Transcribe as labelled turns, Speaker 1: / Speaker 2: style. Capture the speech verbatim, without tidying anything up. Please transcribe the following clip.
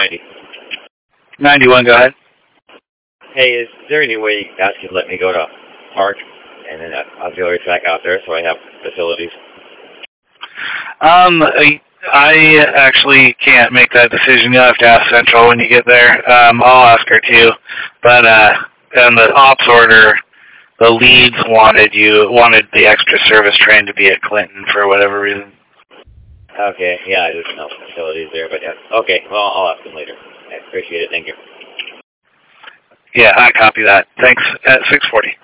Speaker 1: ninety.
Speaker 2: ninety-one, go ahead.
Speaker 1: Hey, is there any way you guys could let me go to Park and then auxiliary track out there so I have facilities?
Speaker 2: Um, I actually can't make that decision. You'll have to ask Central when you get there. Um, I'll ask her too. But uh, in the ops order, the leads wanted you wanted the extra service train to be at Clinton for whatever reason.
Speaker 1: Okay, yeah, there's no facilities there, but yeah. Okay, well, I'll ask them later. I appreciate it. Thank you.
Speaker 2: Yeah, I copy that. Thanks. At six forty.